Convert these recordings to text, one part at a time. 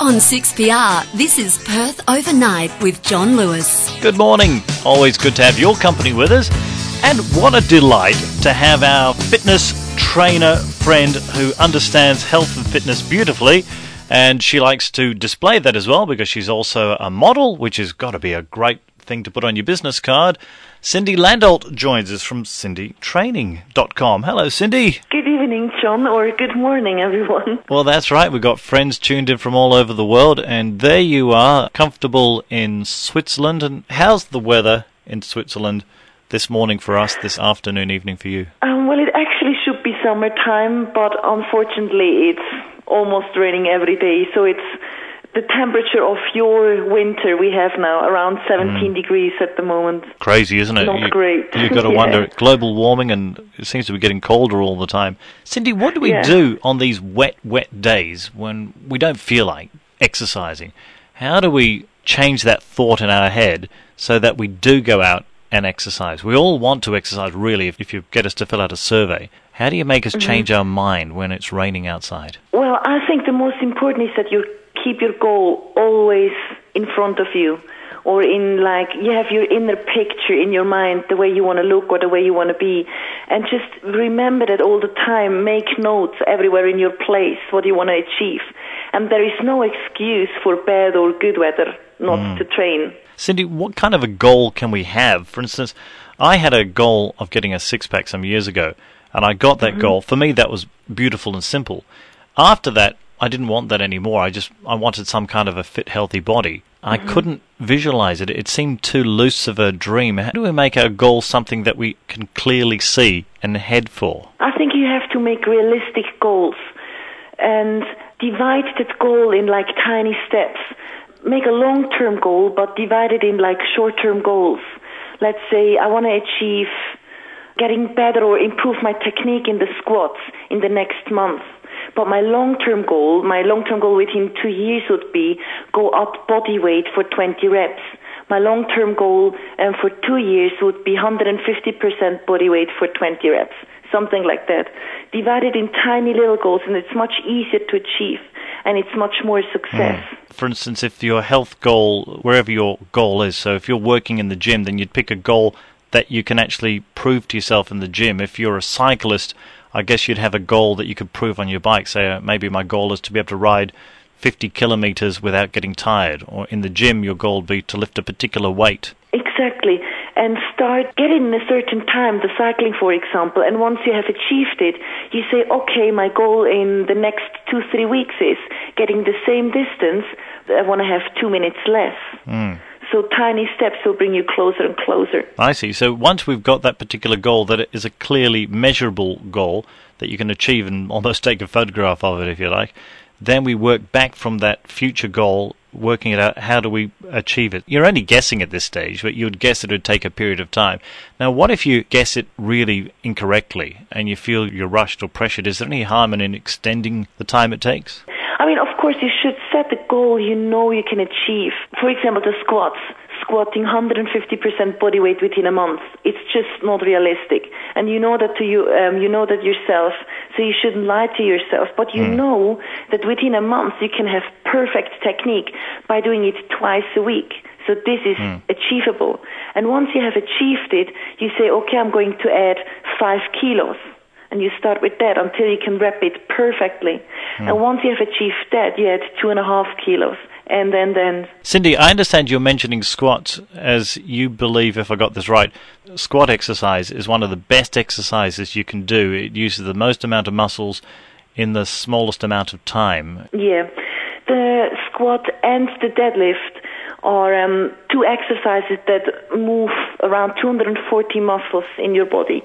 On 6PR, this is Perth Overnight with John Lewis. Good morning. Always good to have your company with us. And what a delight to have our fitness trainer friend who understands health and fitness beautifully. And she likes to display that as well because she's also a model, which has got to be a great thing to put on your business card. Cindy Landolt joins us from cindytraining.com. Hello, Cindy. Good evening, John, or good morning, everyone. Well, that's right. We've got friends tuned in from all over the world, and there you are, comfortable in Switzerland. And how's the weather in Switzerland this morning for us, this afternoon, evening for you? Well, it actually should be summertime, but unfortunately it's almost raining every day, so it's the temperature of your winter we have now, around 17 degrees at the moment. Crazy, isn't it? Not great. You've got to wonder, global warming, and it seems to be getting colder all the time. Cindy, what do we do on these wet days when we don't feel like exercising? How do we change that thought in our head so that we do go out and exercise? We all want to exercise, really, if you get us to fill out a survey. How do you make us change our mind when it's raining outside? Well, I think the most important is that you keep your goal always in front of you, or in you have your inner picture in your mind, the way you want to look or the way you want to be, and just remember that all the time. Make notes everywhere in your place, what you want to achieve, and there is no excuse for bad or good weather not to train. Cindy, what kind of a goal can we have? For instance, I had a goal of getting a six-pack some years ago, and I got that goal. For me, that was beautiful and simple. After that, I didn't want that anymore. I wanted some kind of a fit, healthy body. I couldn't visualize it. It seemed too loose of a dream. How do we make our goal something that we can clearly see and head for? I think you have to make realistic goals and divide that goal in tiny steps. Make a long-term goal, but divide it in short-term goals. Let's say I want to achieve getting better or improve my technique in the squats in the next month. But my long-term goal within 2 years would be go up body weight for 20 reps. My long-term goal for 2 years would be 150% body weight for 20 reps, something like that. Divided in tiny little goals, and it's much easier to achieve, and it's much more success. For instance, if your health goal, wherever your goal is, so if you're working in the gym, then you'd pick a goal that you can actually prove to yourself in the gym. If you're a cyclist, I guess you'd have a goal that you could prove on your bike. Say, maybe my goal is to be able to ride 50 kilometers without getting tired. Or in the gym, your goal would be to lift a particular weight. Exactly. And start getting in a certain time, the cycling, for example. And once you have achieved it, you say, okay, my goal in the next 2-3 weeks is getting the same distance. I want to have 2 minutes less. So tiny steps will bring you closer and closer. I see. So once we've got that particular goal, that it is a clearly measurable goal that you can achieve and almost take a photograph of it, if you like, then we work back from that future goal, working it out, how do we achieve it? You're only guessing at this stage, but you would guess it would take a period of time. Now, what if you guess it really incorrectly and you feel you're rushed or pressured? Is there any harm in extending the time it takes? I mean, of course, you should set a goal you know you can achieve. For example, the squats. Squatting 150% body weight within a month. It's just not realistic. And you know that you know that yourself, so you shouldn't lie to yourself. But you know that within a month you can have perfect technique by doing it twice a week. So this is achievable. And once you have achieved it, you say, okay, I'm going to add 5 kilos. And you start with that until you can rep it perfectly. And once you have achieved that, you add 2.5 kilos. And then... Cindy, I understand you're mentioning squats as you believe, if I got this right, squat exercise is one of the best exercises you can do. It uses the most amount of muscles in the smallest amount of time. Yeah. The squat and the deadlift are two exercises that move around 240 muscles in your body.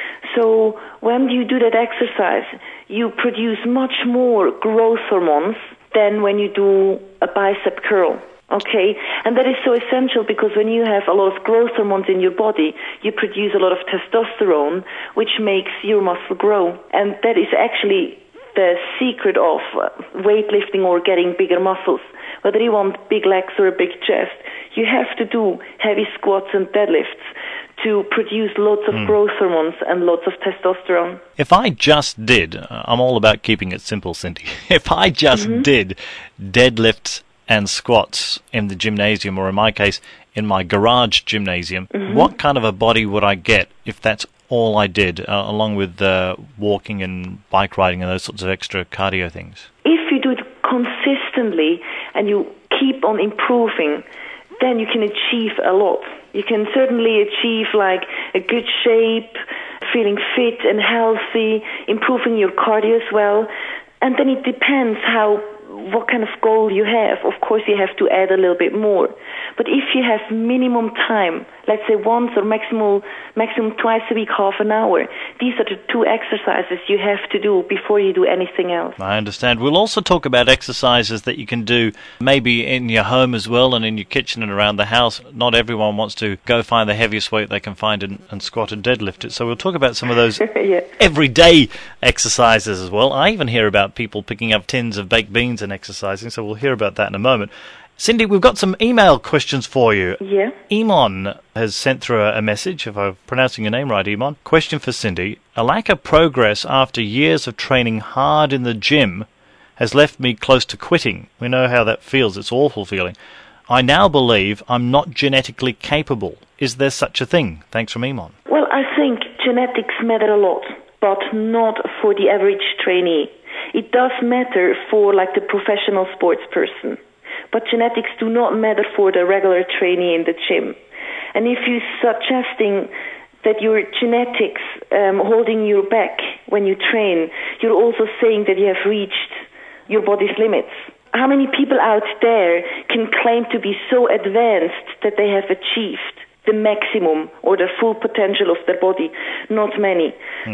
So when you do that exercise, you produce much more growth hormones than when you do a bicep curl. Okay, and that is so essential because when you have a lot of growth hormones in your body, you produce a lot of testosterone, which makes your muscle grow. And that is actually the secret of weightlifting or getting bigger muscles. Whether you want big legs or a big chest, you have to do heavy squats and deadlifts to produce lots of growth hormones and lots of testosterone. If I just did, I'm all about keeping it simple, Cindy. If I just did deadlifts and squats in the gymnasium, or in my case, in my garage gymnasium, what kind of a body would I get if that's all I did, along with walking and bike riding and those sorts of extra cardio things? If you do it consistently and you keep on improving, then you can achieve a lot. You can certainly achieve like a good shape, feeling fit and healthy, improving your cardio as well. And then it depends what kind of goal you have. Of course, you have to add a little bit more. But if you have minimum time, let's say once or maximum twice a week, half an hour, these are the 2 exercises you have to do before you do anything else. I understand. We'll also talk about exercises that you can do maybe in your home as well and in your kitchen and around the house. Not everyone wants to go find the heaviest weight they can find and squat and deadlift it. So we'll talk about some of those everyday exercises as well. I even hear about people picking up tins of baked beans and exercising, so we'll hear about that in a moment. Cindy, we've got some email questions for you. Yeah. Iman has sent through a message, if I'm pronouncing your name right, Iman. Question for Cindy. A lack of progress after years of training hard in the gym has left me close to quitting. We know how that feels. It's an awful feeling. I now believe I'm not genetically capable. Is there such a thing? Thanks from Iman. Well, I think genetics matter a lot, but not for the average trainee. It does matter for like the professional sports person. But genetics do not matter for the regular trainee in the gym. And if you're suggesting that your genetics holding you back when you train, you're also saying that you have reached your body's limits. How many people out there can claim to be so advanced that they have achieved the maximum or the full potential of their body? Not many.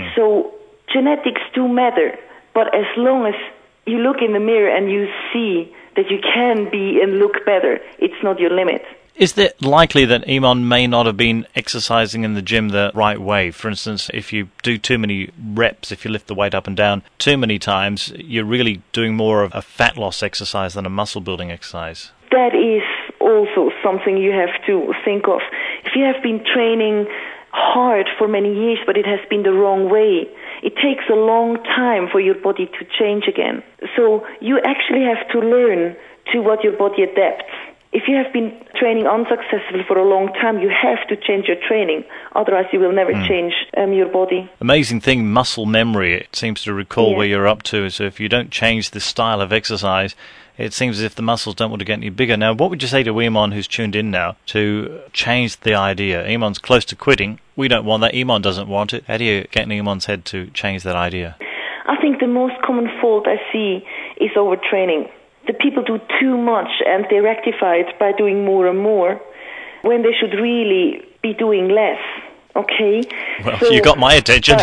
So genetics do matter, but as long as you look in the mirror and you see that you can be and look better, it's not your limit. Is it likely that Iman may not have been exercising in the gym the right way? For instance, if you do too many reps, if you lift the weight up and down too many times, you're really doing more of a fat loss exercise than a muscle building exercise. That is also something you have to think of. If you have been training hard for many years, but it has been the wrong way, it takes a long time for your body to change again. So you actually have to learn to what your body adapts. If you have been training unsuccessfully for a long time, you have to change your training. Otherwise, you will never change your body. Amazing thing, muscle memory. It seems to recall where you're up to. So if you don't change the style of exercise, it seems as if the muscles don't want to get any bigger. Now, what would you say to Iman, who's tuned in now, to change the idea? Iman's close to quitting. We don't want that. Iman doesn't want it. How do you get in Iman's head to change that idea? I think the most common fault I see is overtraining. The people do too much and they rectify it by doing more and more when they should really be doing less. Okay? Well, so, you got my attention.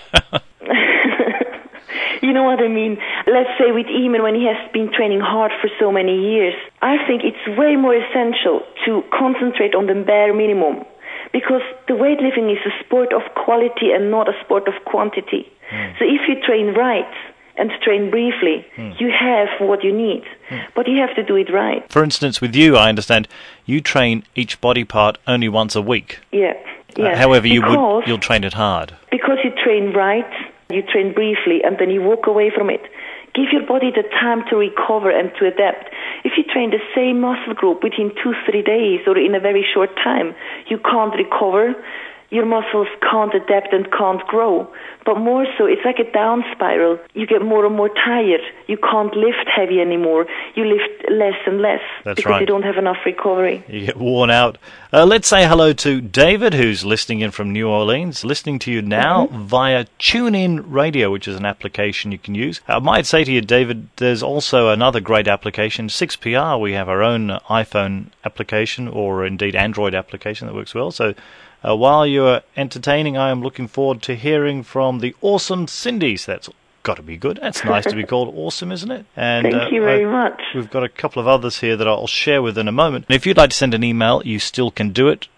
You know what I mean? Let's say with Iman, when he has been training hard for so many years, I think it's way more essential to concentrate on the bare minimum, because the weightlifting is a sport of quality and not a sport of quantity. So if you train right and train briefly, you have what you need, but you have to do it right. For instance, with you, I understand, you train each body part only once a week. Yeah. However, you'll train it hard. Because you train right, you train briefly, and then you walk away from it. Give your body the time to recover and to adapt. If you train the same muscle group within 2-3 days or in a very short time, you can't recover. Your muscles can't adapt and can't grow. But more so, it's like a down spiral. You get more and more tired. You can't lift heavy anymore. You lift less and less. That's because you don't have enough recovery. You get worn out. Let's say hello to David, who's listening in from New Orleans, listening to you now via TuneIn Radio, which is an application you can use. I might say to you, David, there's also another great application, 6PR. We have our own iPhone application, or indeed Android application that works well. So while you're entertaining, I am looking forward to hearing from the awesome Cindy. So that's got to be good. That's nice to be called awesome, isn't it? And thank you very much. We've got a couple of others here that I'll share with in a moment. And if you'd like to send an email, you still can do it.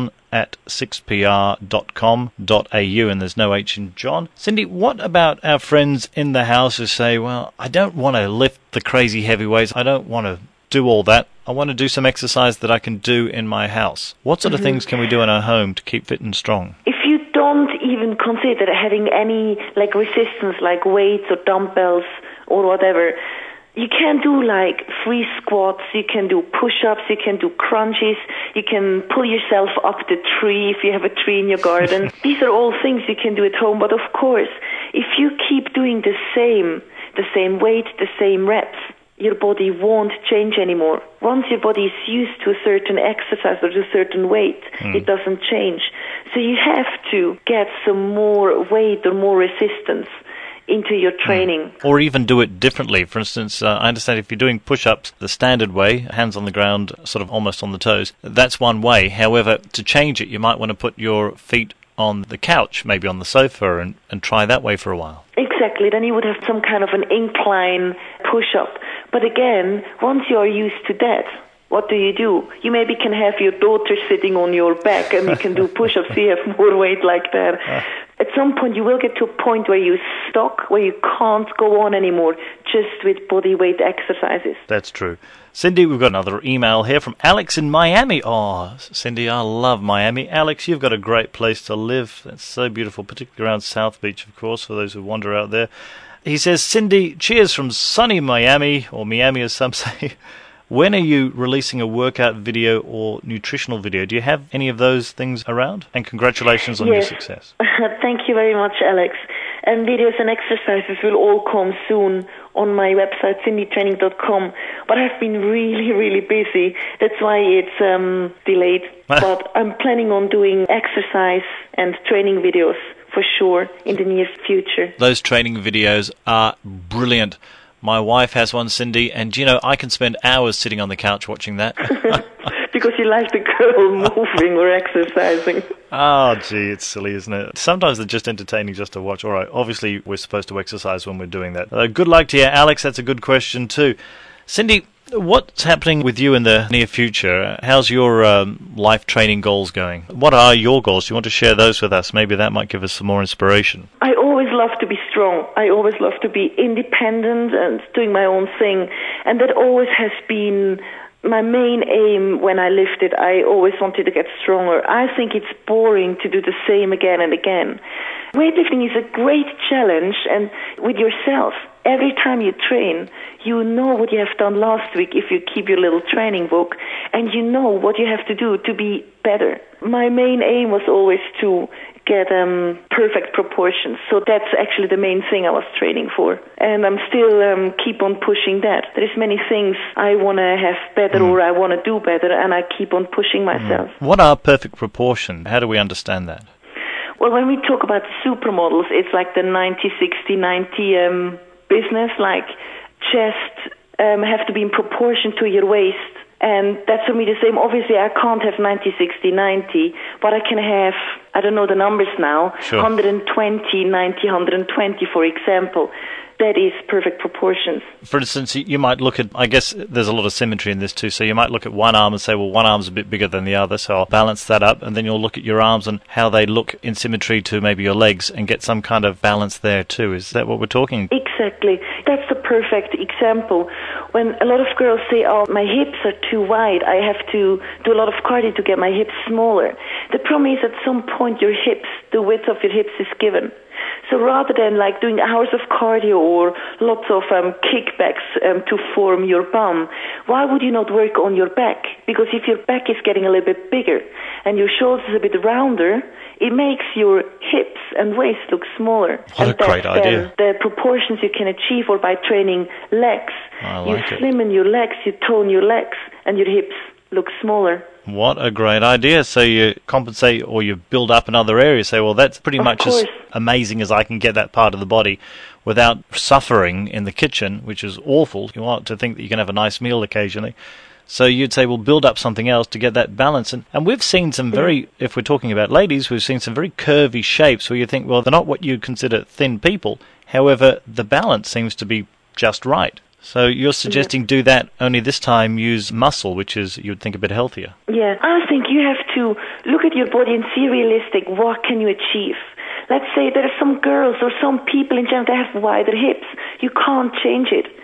john@6pr.com.au, and there's no H in John. Cindy, what about our friends in the house who say, well, I don't want to lift the crazy heavy weights. I don't want to do all that, I want to do some exercise that I can do in my house. What sort of things can we do in our home to keep fit and strong? If you don't even consider having any like resistance, like weights or dumbbells or whatever, you can do like free squats, you can do push-ups, you can do crunches, you can pull yourself up the tree if you have a tree in your garden. These are all things you can do at home, but of course, if you keep doing the same weight, the same reps, your body won't change anymore. Once your body is used to a certain exercise or to a certain weight, it doesn't change. So you have to get some more weight or more resistance into your training. Or even do it differently. For instance, I understand if you're doing push-ups the standard way, hands on the ground, sort of almost on the toes, that's one way. However, to change it, you might want to put your feet on the couch, maybe on the sofa, and try that way for a while. Exactly. Then you would have some kind of an incline push-up. But again, once you are used to that, what do? You maybe can have your daughter sitting on your back and you can do push-ups so you have more weight like that. At some point you will get to a point where you're stuck, where you can't go on anymore just with body weight exercises. That's true. Cindy, we've got another email here from Alex in Miami. Oh, Cindy, I love Miami. Alex, you've got a great place to live. That's so beautiful, particularly around South Beach, of course, for those who wander out there. He says, Cindy, cheers from sunny Miami, or Miami as some say. When are you releasing a workout video or nutritional video? Do you have any of those things around? And congratulations on your success. Thank you very much, Alex. And videos and exercises will all come soon on my website, cindytraining.com. But I've been really, really busy. That's why it's delayed. But I'm planning on doing exercise and training videos for sure in the near future. Those training videos are brilliant. My wife has one, Cindy, and I can spend hours sitting on the couch watching that. Because you like the girl moving or exercising. Oh, gee, it's silly, isn't it? Sometimes they're just entertaining just to watch. All right, obviously we're supposed to exercise when we're doing that. Good luck to you, Alex. That's a good question too. Cindy, what's happening with you in the near future? How's your life training goals going? What are your goals? Do you want to share those with us? Maybe that might give us some more inspiration. I always love to be strong. I always love to be independent and doing my own thing. And that always has been my main aim when I lifted. I always wanted to get stronger. I think it's boring to do the same again and again. Weightlifting is a great challenge, and with yourself. Every time you train, you know what you have done last week if you keep your little training book, and you know what you have to do to be better. My main aim was always to get perfect proportions, so that's actually the main thing I was training for. And I'm still keep on pushing that. There's many things I want to have better or I want to do better, and I keep on pushing myself. What are perfect proportions? How do we understand that? Well, when we talk about supermodels, it's like the 90-60-90 business, like chest have to be in proportion to your waist. And that's for me the same. Obviously, I can't have 90-60-90, but I can have, I don't know the numbers now, 120-90-120, for example. That is perfect proportions. For instance, you might look at, I guess there's a lot of symmetry in this too, so you might look at one arm and say, well, one arm's a bit bigger than the other, so I'll balance that up, and then you'll look at your arms and how they look in symmetry to maybe your legs and get some kind of balance there too. Is that what we're talking? Exactly. That's the perfect example. When a lot of girls say, oh, my hips are too wide, I have to do a lot of cardio to get my hips smaller. The problem is at some point your hips, the width of your hips is given. So rather than like doing hours of cardio or lots of kickbacks to form your bum, why would you not work on your back? Because if your back is getting a little bit bigger and your shoulders a bit rounder, it makes your hips and waist look smaller. What a great idea. The proportions you can achieve, or by training legs. You slimmen your legs, you tone your legs, and your hips look smaller. What a great idea. So you compensate or you build up in other areas. Say, well, that's pretty much as amazing as I can get that part of the body without suffering in the kitchen, which is awful. You want to think that you can have a nice meal occasionally. So you'd say, well, build up something else to get that balance. And we've seen some very, if we're talking about ladies, we've seen some very curvy shapes where you think, well, they're not what you'd consider thin people. However, the balance seems to be just right. So you're suggesting do that, only this time use muscle, which is, you would think, a bit healthier. Yeah, I think you have to look at your body and see realistic, what can you achieve? Let's say there are some girls or some people in general that have wider hips. You can't change it.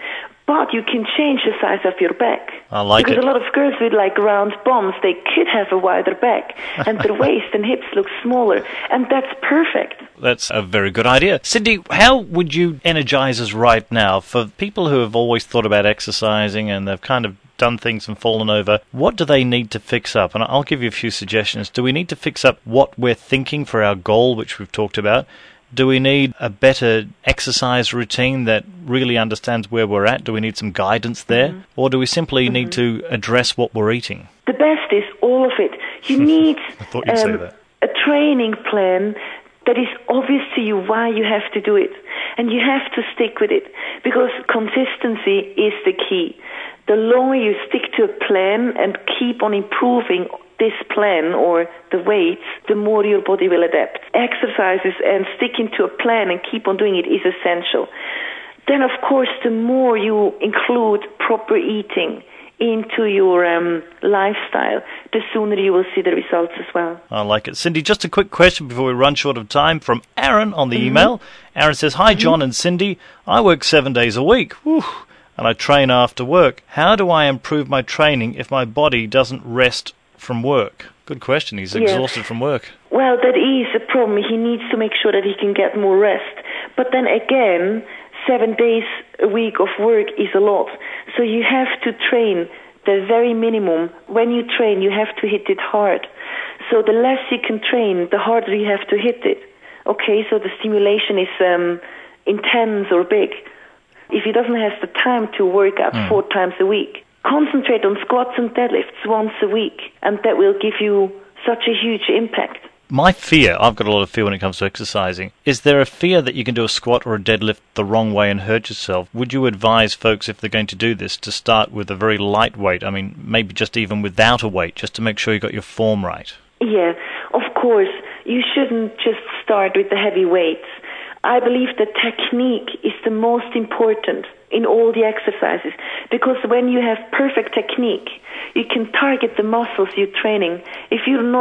but you can change the size of your back. I like because it. a lot of girls with like round bums, they could have a wider back, and their waist and hips look smaller, and that's perfect. That's a very good idea. Cindy, how would you energize us right now for people who have always thought about exercising and they've kind of done things and fallen over? What do they need to fix up? And I'll give you a few suggestions. Do we need to fix up what we're thinking for our goal, which we've talked about? Do we need a better exercise routine that really understands where we're at? Do we need some guidance there? Mm-hmm. Or do we simply need to address what we're eating? The best is all of it. You need I thought you'd say that. A training plan that is obvious to you why you have to do it. And you have to stick with it, because consistency is the key. The longer you stick to a plan and keep on improving this plan or the weights, the more your body will adapt. Exercises and sticking to a plan and keep on doing it is essential. Then, of course, the more you include proper eating into your lifestyle, the sooner you will see the results as well. I like it. Cindy, just a quick question before we run short of time from Aaron on the email. Aaron says, "Hi, John and Cindy. I work 7 days a week. Whew. And I train after work. How do I improve my training if my body doesn't rest from work?" Good question. He's exhausted from work. Well, that is a problem. He needs to make sure that he can get more rest. But then again, 7 days a week of work is a lot. So you have to train the very minimum. When you train, you have to hit it hard. So the less you can train, the harder you have to hit it. Okay, so the stimulation is intense or big. If he doesn't have the time to work out 4 times a week, concentrate on squats and deadlifts once a week, and that will give you such a huge impact. My fear, I've got a lot of fear when it comes to exercising. Is there a fear that you can do a squat or a deadlift the wrong way and hurt yourself? Would you advise folks, if they're going to do this, to start with a very light weight? I mean, maybe just even without a weight, just to make sure you got your form right. Yeah, of course. You shouldn't just start with the heavy weights. I believe that technique is the most important in all the exercises, because when you have perfect technique, you can target the muscles you're training. If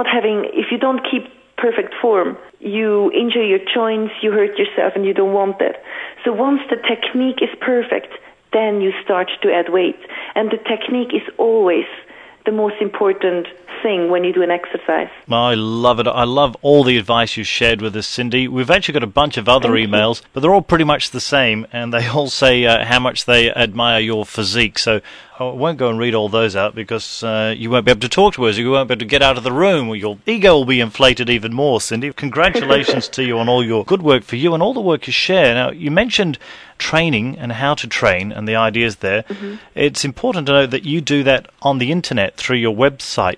you don't keep perfect form, you injure your joints, you hurt yourself, and you don't want that. So once the technique is perfect, then you start to add weight. And the technique is always the most important thing when you do an exercise. I love it. I love all the advice you shared with us, Cindy. We've actually got a bunch of other emails, but they're all pretty much the same, and they all say how much they admire your physique. So I won't go and read all those out, because you won't be able to talk to us. You won't be able to get out of the room. Your ego will be inflated even more, Cindy. Congratulations to you on all your good work for you and all the work you share. Now, you mentioned training and how to train and the ideas there. It's important to know that you do that on the internet through your website,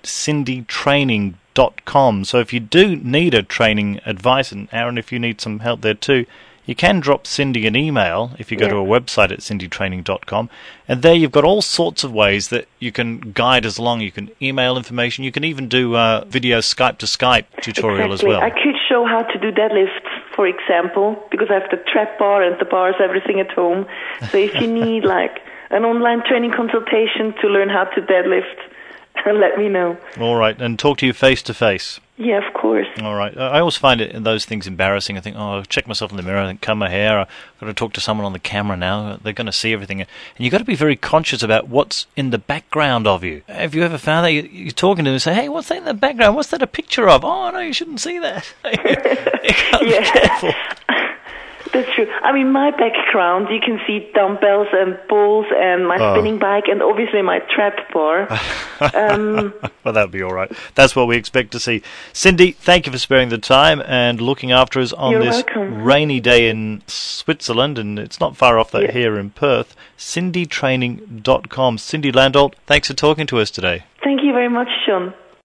cindytraining.com. So if you do need a training advice, and Aaron, if you need some help there too, you can drop Cindy an email if you go to a website at cindytraining.com, and there you've got all sorts of ways that you can guide us along. You can email information. You can even do video Skype to Skype tutorial as well. I could show how to do deadlifts, for example, because I have the trap bar and the bars, everything at home. So if you need like an online training consultation to learn how to deadlift, let me know. All right, and talk to you face to face. Yeah, of course. All right. I always find those things embarrassing. I think, I'll check myself in the mirror, I think, comb my hair, I've got to talk to someone on the camera now. They're going to see everything. And you've got to be very conscious about what's in the background of you. Have you ever found that you're talking to them and say, "Hey, what's that in the background? What's that a picture of?" "Oh, no, you shouldn't see that." You got to be careful. That's true. I mean, my background, you can see dumbbells and balls and my spinning bike and obviously my trap bar. Well, that'll be all right. That's what we expect to see. Cindy, thank you for sparing the time and looking after us on this rainy day in Switzerland, and it's not far off that here in Perth. cindytraining.com. Cindy Landolt, thanks for talking to us today. Thank you very much, Sean.